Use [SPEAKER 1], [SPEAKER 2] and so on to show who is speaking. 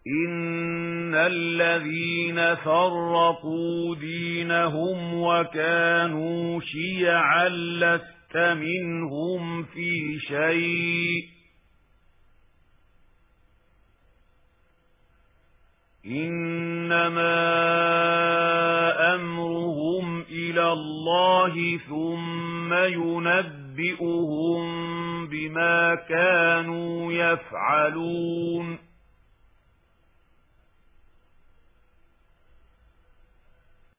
[SPEAKER 1] إن الذين فرقوا دينهم وكانوا شيعا لست منهم في شيء إنما أمرهم إلى الله ثم ينبئهم بما كانوا يفعلون